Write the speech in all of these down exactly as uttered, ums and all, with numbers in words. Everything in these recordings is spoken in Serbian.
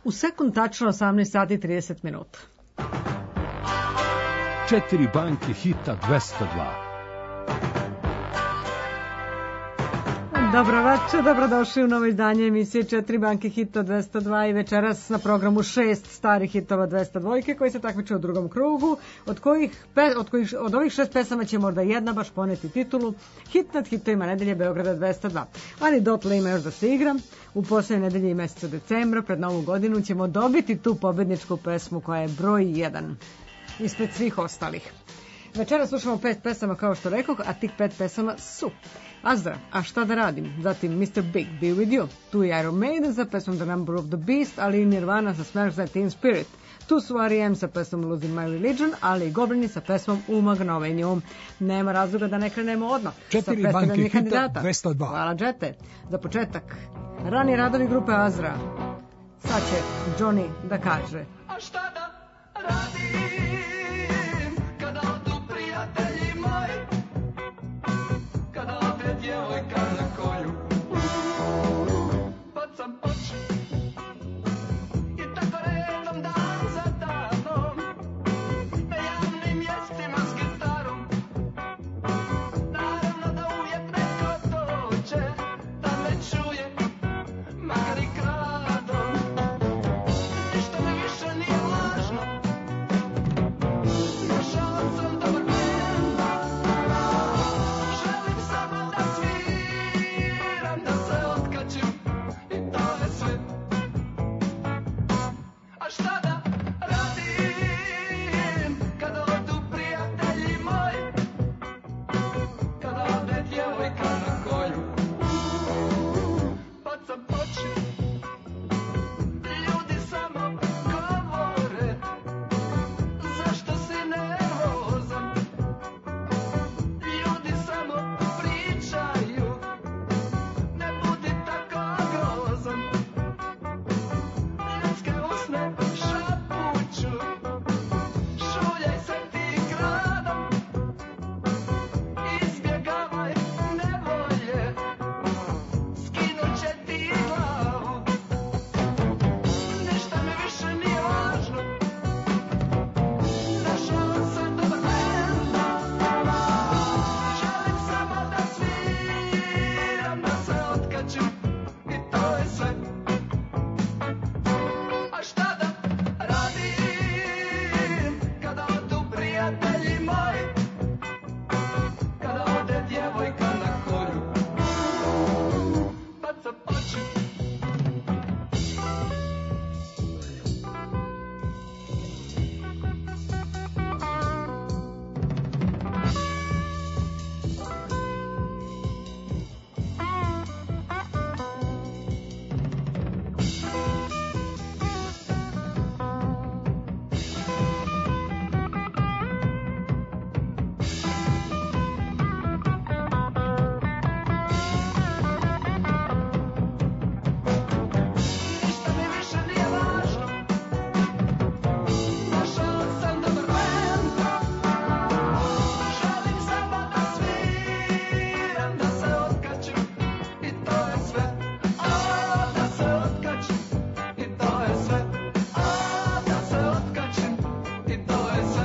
U sekund tačno osamnaest sati i trideset minuta. Četiri banke hita dvesta dva. Dobro večer, dobrodošli u novo izdanje emisije Četiri banke hita dvesta dva i večeras na programu šest starih hitova dvesta dva koji se takmiče u drugom krugu, od kojih, od kojih od ovih šest pesama će možda jedna baš poneti titulu Hit nad hitovima nedelje Beograda dvesta dva. Ali dotle ima još da se igra. U posljednje nedelje i meseca decembra pred novu godinu ćemo dobiti tu pobedničku pesmu koja je broj jedan ispred svih ostalih. Večera slušamo pet pesama kao što rekoh, a tih pet pesama su Azra, A šta da radim, zatim mister Big, Be With You, tu je Iron Maiden sa pesmom The Number of the Beast, ali i Nirvana sa Smash That Teen Spirit. Tu su R E M sa pesmom Losing My Religion, ali i Goblini sa pesmom U Magnovenju. Nema razloga da ne krenemo odmah. Četiri banke hita dvesta dva. Hvala, Džete. Za početak, rani radovi grupe Azra. Sad će Johnny da kaže. A šta da radim kada odu prijatelji moji, kada ode djevojka na koju bacam oči i tako redom dan za danom na javnim mjestima s gitarom. Naravno da uvijek neko dođe da me čuje, makar i kradom. Ništa mi više nije važno, našao sam dobar bend. Želim samo da sviram, da se otkačim i to je sve. A šta da radim kada odu prijatelji moji, kada ode djevojka na koju bacam oči. Ljudi samo govore, zašto si nervozan. Ljudi samo pričaju, ne budi tako grozan. Ljudske usne šapuću, šuljaj se ti gradom. Izbjegavaj nevolje, skinut će ti glavu. Ništa mi više nije važno, našao sam dobar bend. Želim samo da sviram, da se otkačim i to je sve. A šta da radim kada odu prijatelji moji, kada ode djevojka na koju bacam oči. Ništa mi više nije važno, našao sam dobar bend. Želim samo da sviram, da se otkačim i to je sve. A da se otkačim i to je sve. A da se otkačim i to je sve.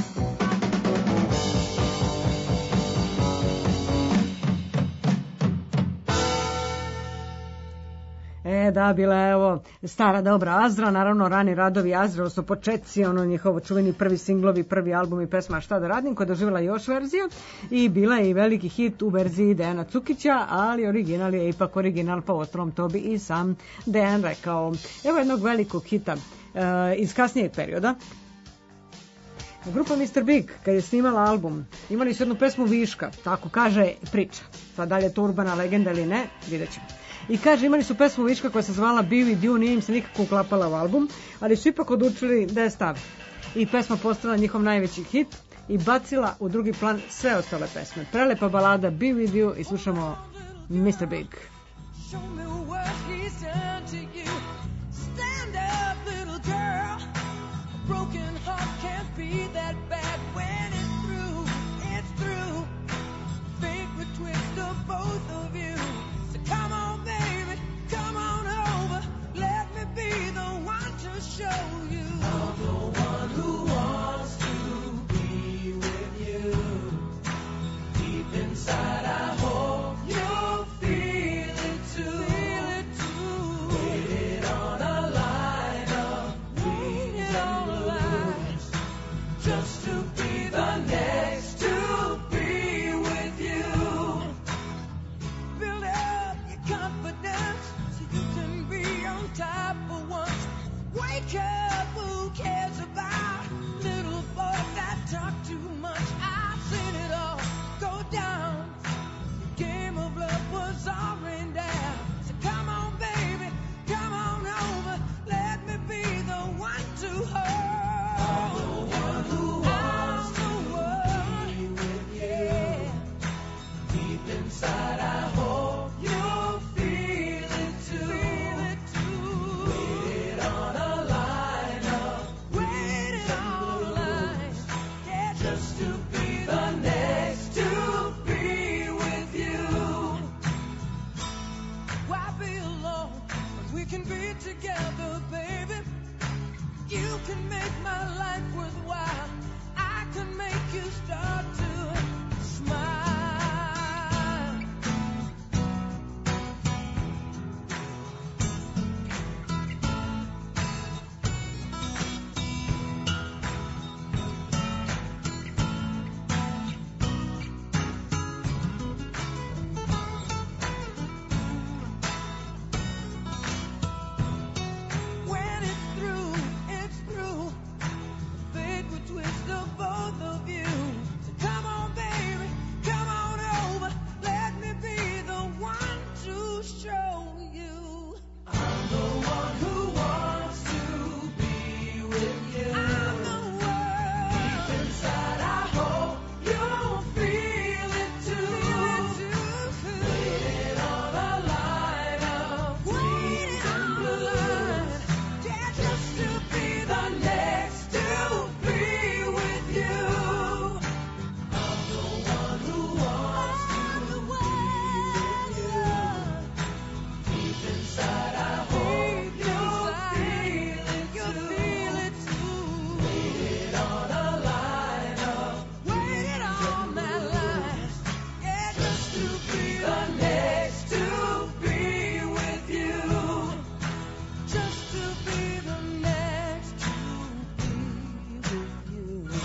E, da, bila je evo stara dobra Azra, naravno rani radovi Azra, odnosno početci, ono njihovo čuveni prvi singlovi, prvi album i pesma Šta da radim, koja je doživjela još verzija i bila je i veliki hit u verziji Dejana Cukića, ali original je ipak original, pa ostrom to bi i sam Dejan rekao. Evo jednog velikog hita e, iz kasnijeg perioda. Grupa mister Big, kad je snimala album, imali su jednu pesmu Viška, tako kaže priča. Sad da li je to urbana legenda ili ne, vidjet ćemo. I kaže, imali su pesmu Viška koja se zvala Be With You, nije im se nikako uklapala u album, ali su ipak odlučili da je stave. I pesma postala njihov najveći hit i bacila u drugi plan sve ostale pesme. Prelepa balada Be With You i slušamo mister Big. Show me what he's done to you. Stand up, little girl. A broken heart can't be that bad when it's through. It's through. Fake the twist of both of you. So come on, baby, come on over. Let me be the one Wake up, who cares about little boys that talk too much? I've seen it all go down. The game of love was all rained down. So come on, baby, come on over. Let me be the one to hold. I'm the one who wants to be with you. Yeah. Deep inside, I hope you'll feel it too. Feel it too. Waited on a lineup. Waited on a line. Yeah, just to be the next to be with you. Why be alone when we can be together, baby? You can make my life worthwhile. I can make you start to smile. When it's through, it's through. Fate would twist of both of you. So come on, baby, come on over. Let me be the one to show you. I'm the one who wants to be with you. I'm the one. Deep inside, I hope you'll feel it too. Waited on a line of dreams and blues. Yeah, just to be the next to be with you. I'm the one who wants to be with you. Deep inside, I hope you'll feel it too. Waited on a line of waited on that line. Yeah, just to be the next to be with you. Just to be the next to be with you.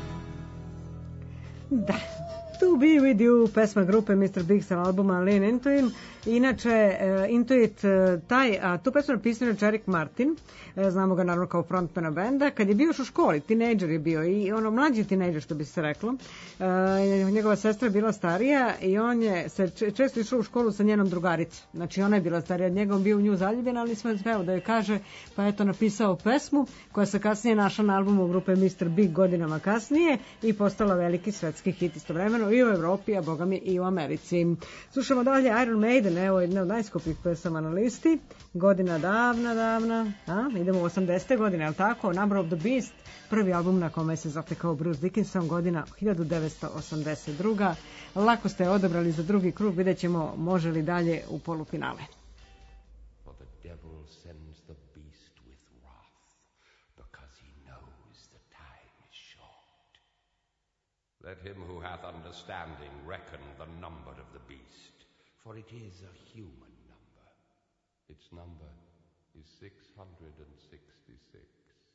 Da, To Be With You, pesma grupe mister Big sa albuma Lean Into Him. Inače, uh, Intuit, uh, taj, a tu pesmu napisao je Eric Martin, uh, znamo ga naravno kao frontmana benda, kad je bio još u školi, tinejdžer je bio i ono mlađi tinejdžer što bi se reklo. Uh, njegova sestra je bila starija i on je se često išao u školu sa njenom drugaricom. Znači ona je bila starija od njega, on bio u nju zaljubljen, ali smo zveo da joj kaže, pa eto napisao pesmu koja se kasnije našla na albumu grupe mister Big godinama kasnije i postala veliki svetski hit istovremeno i u Evropi, a boga mi i u Americi. Slušamo dalje Iron Maiden, evo jedna od najskupljih pesama na listi, godina davna, davna, a, idemo u osamdesete godine, ali tako, Number of the Beast, prvi album na kome se zatekao Bruce Dickinson, godina hiljadu devetsto osamdeset druga. Lako ste odabrali za drugi krug, vidjet ćemo može li dalje u polufinale. For the devil sends the beast with wrath, because he knows the time is short. Let him who hath understanding reckon the number of the beast, for it is a human number. Its number is six hundred sixty-six.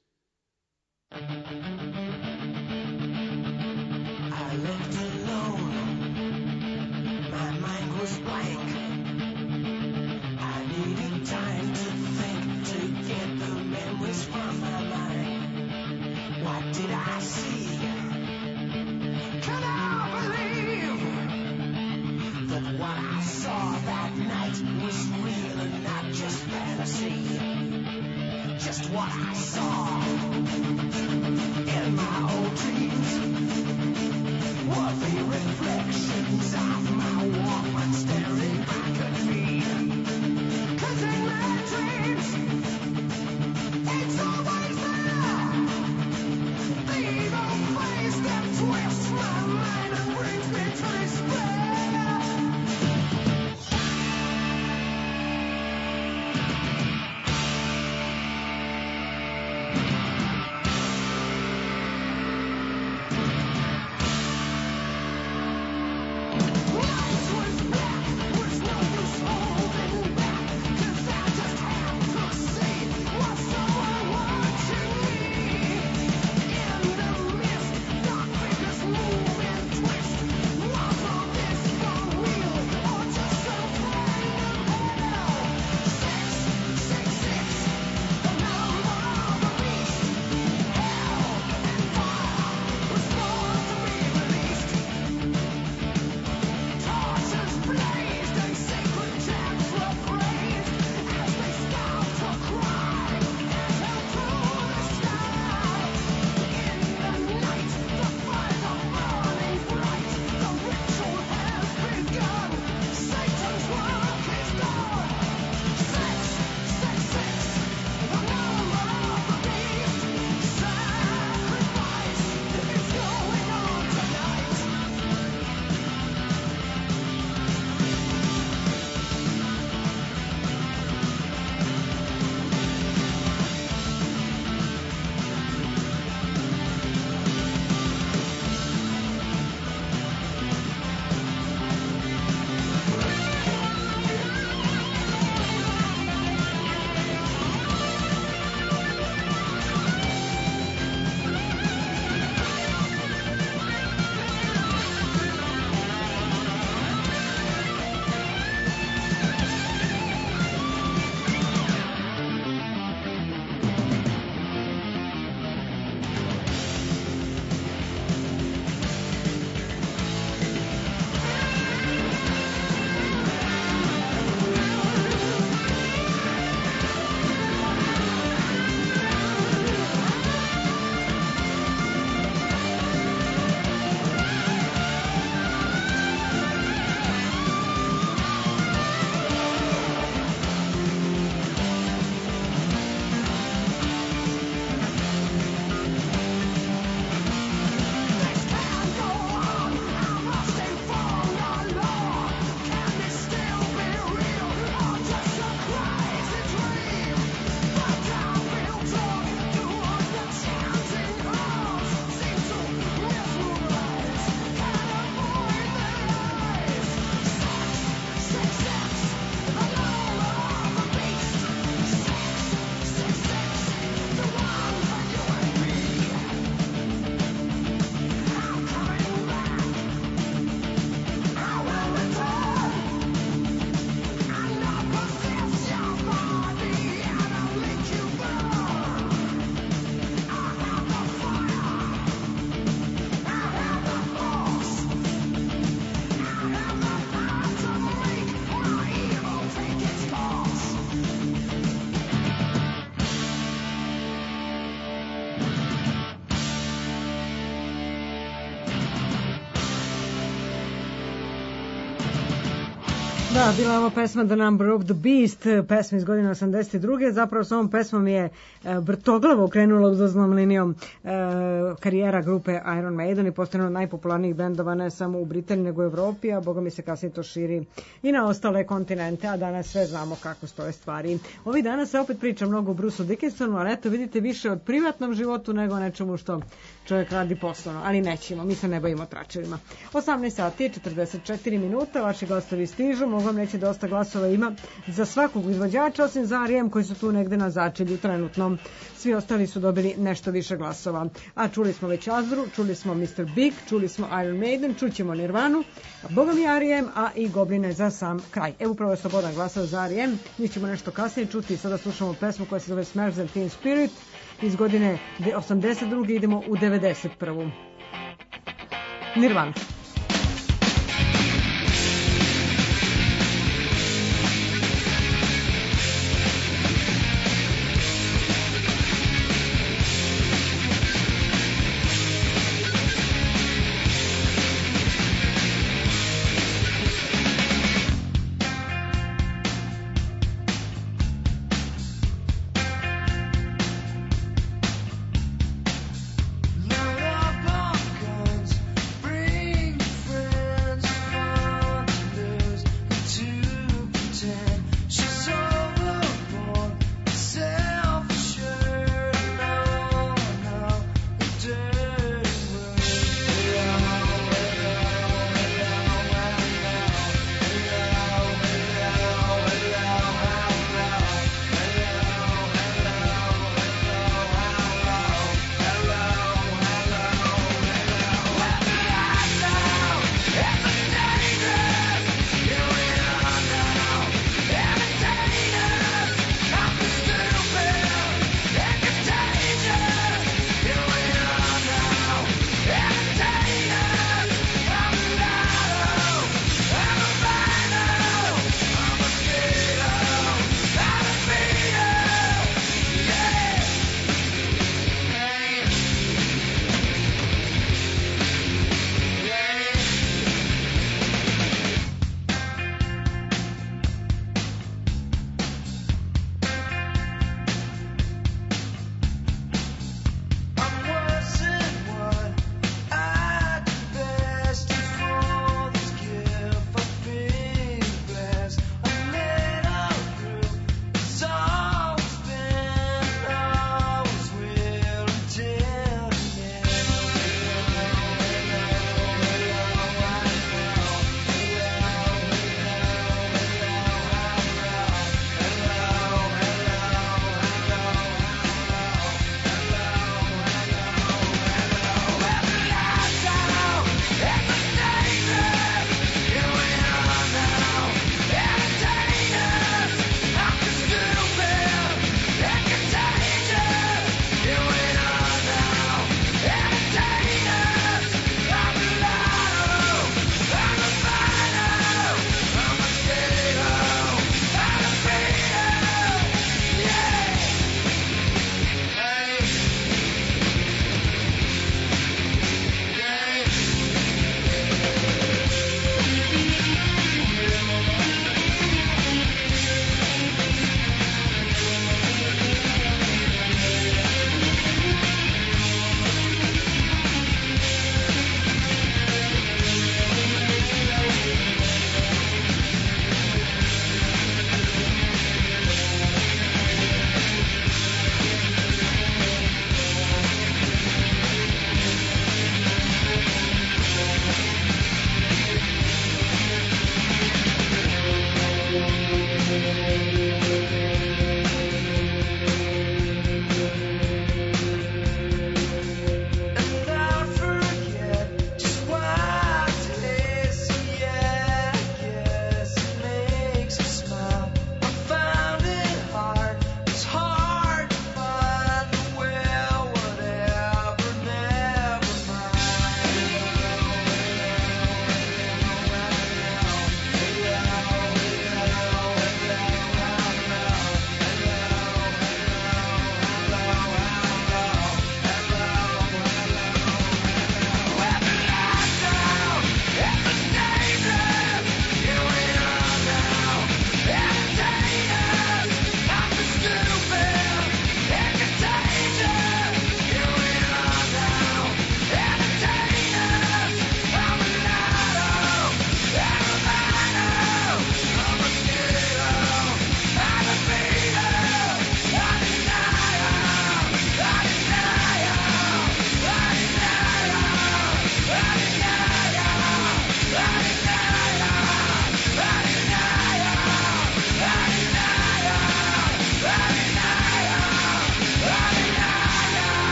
I left alone. My mind was blank. I needed time to think, to get the memories from my mind. What did I see? Can I believe that what I saw that night was real and not just fantasy? Just what I saw in my old dreams were the reflections of my Walkman staring back at me. 'Cause in my dreams, it's always there, the evil face that twists my mind and brings me to despair. Lights was black. Da, bila je ovo pesma The Number of the Beast, pesma iz godine osamdeset druge. Zapravo s ovom pesmom je vrtoglavo krenula uzlaznom linijom e, karijera grupe Iron Maiden i postane od najpopularnijih bendova ne samo u Britaniji nego u Evropi, a boga mi se kasnije to širi i na ostale kontinente, a danas sve znamo kako stoje stvari. Ovih dana se opet priča mnogo o Bruceu Dickinsonu, ali eto vidite više od privatnom životu nego o nečemu što čovjek radi poslovno, ali nećemo, mi se ne bavimo tračevima. osamnaest sati i četrdeset četiri minuta, vaši glasovi stižu, mogu vam reći dosta glasova ima za svakog izvođača, osim za R E M koji su tu negde na začelju trenutno. Svi ostali su dobili nešto više glasova. A čuli smo već Azru, čuli smo mister Big, čuli smo Iron Maiden, čućemo Nirvanu, a boga mi R E M, a i Gobline za sam kraj. Evo upravo je slobodan glasao za R E M, mi ćemo nešto kasnije čuti i sada slušamo pesmu koja se zove Smash the Teen Spirit iz godine osamdeset druge idemo u devedeset prvu. Nirvana. Load up on guns, bring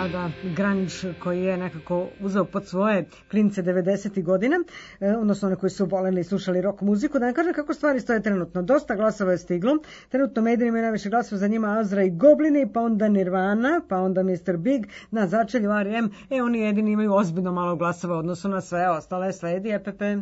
da, grunge koji je nekako uzeo pod svoje klince devedesetih godina, e, odnosno one koji su voleli i slušali rock muziku. Da ne kažem kako stvari stoje trenutno. Dosta glasova je stiglo. Trenutno Maiden imaju najviše glasova, za njima Azra i Goblini, pa onda Nirvana, pa onda mister Big, na začelju R E M. E, oni jedini imaju ozbiljno malo glasova u odnosu na sve ostale. Sledi E P P.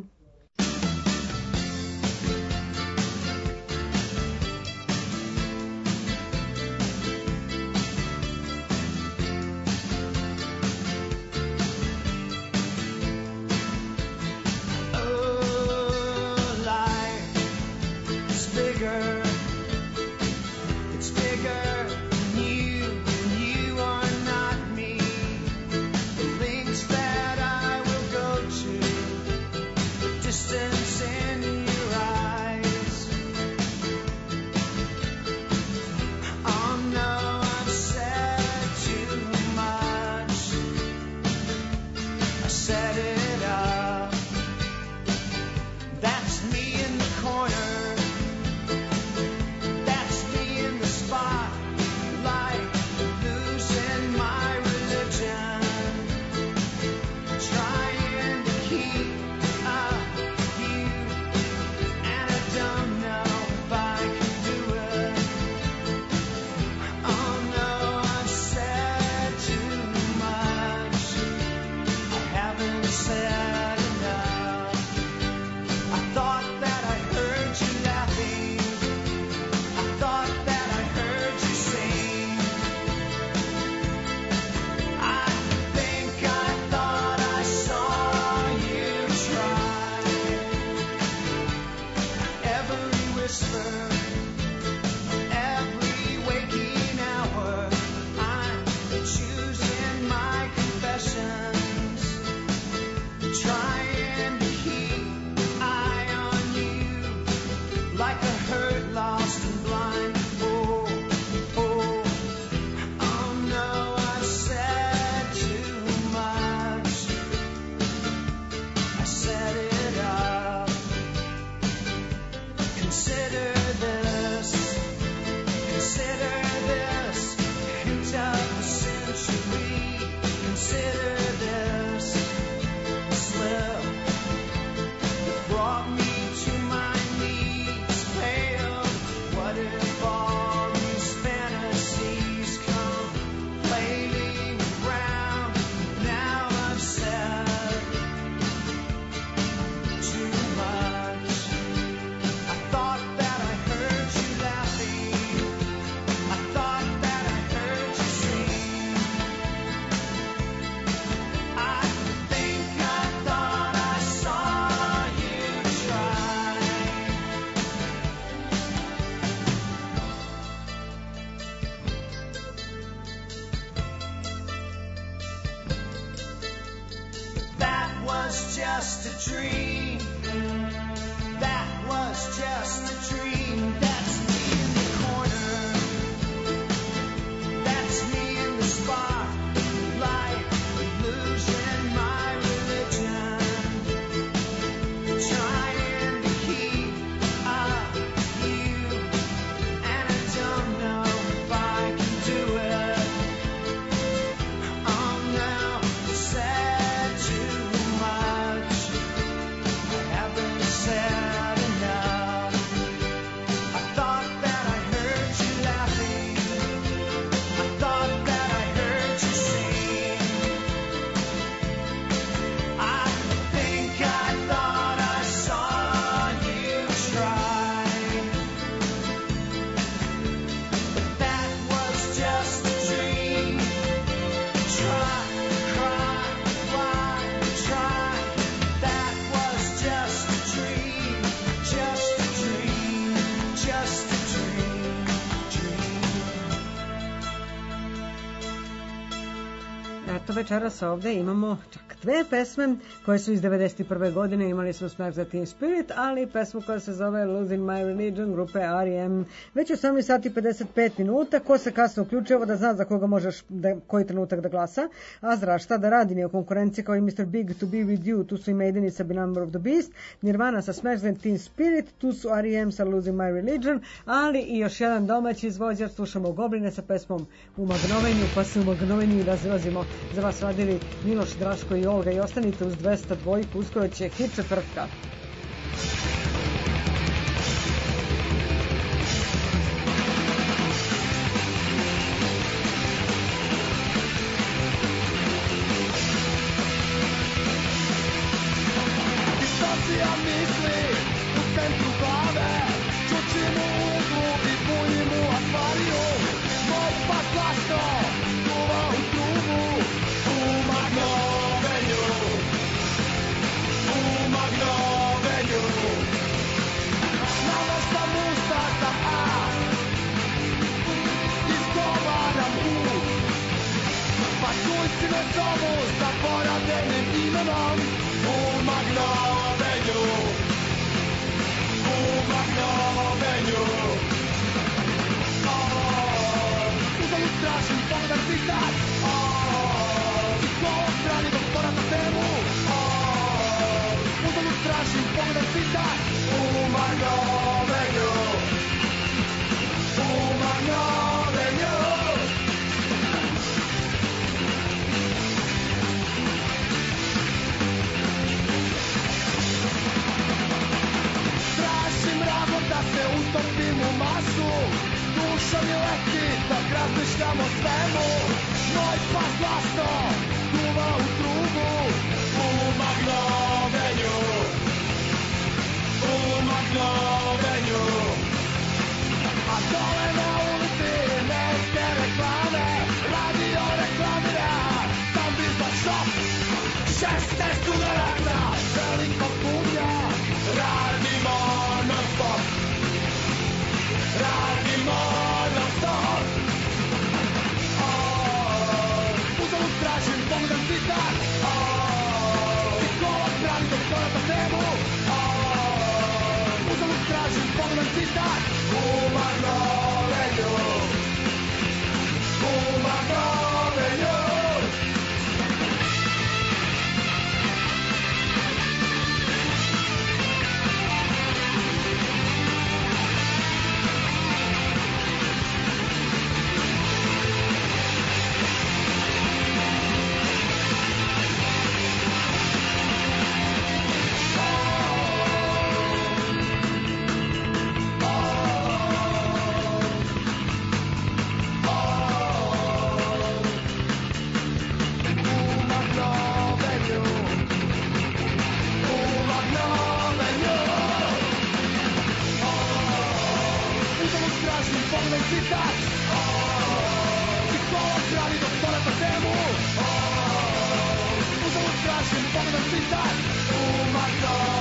Večeras ovde imamo čak Dve pesme koje su iz devedeset prve godine imali smo Smash That Teen Spirit, ali pesmu koja se zove Losing My Religion grupe R E M. Već je osamnaest sati i pedeset pet minuta, ko se kasno uključuje, ovo da zna za koga možeš da, koji trenutak da glasa, a zra šta da radi, nije u konkurenciji kao i mister Big To Be With You, tu su i Maiden i Sabi Number of the Beast, Nirvana sa Smash That Teen Spirit, tu su R E M sa Losing My Religion, ali i još jedan domaći izvođač, slušamo Gobline sa pesmom U Magnovenju, pa se u Magnovenju razilazimo. Za vas radili Miloš, Draško i Olga i ostanite uz dvesta dva, uskoro će hit četvrtka. Distancija misli u centru glave, čučim u uglu i punjim u akvariju. Moj pas glasno duva u trubu, u Magnovenju, u Magnovenju. Nameštam usta za A, izgovaram U, pa tuljci me zovu zaboravljenim imenom. U Magnovenju, u Magnovenju. Uzalud tražim pogledan citat, i ko odbrani doktora na temu. Uzalud tražim pogledan citat, u Magnovenju, u Magnovenju. Tražim razlog da se utopim u masu, duša mi leti dok razmišljam o svemu. Moj pas glasno duva u trubu, u Magnovenju, u Magnovenju. A dole na ulici neke reklame, radio reklamira tam biznis shop. šesnaest udaraca, veliko punja, radimo non stop, radimo non stop. Uzalud tražim pogledan citat, i ko odbrani doktora na temu. Uzalud tražim pogledan citat, u Magnovenju, u Magnovenju. Citat, i ko odbrani doktora na temu. Uzalud tražim pogledan citat, u Magnovenju.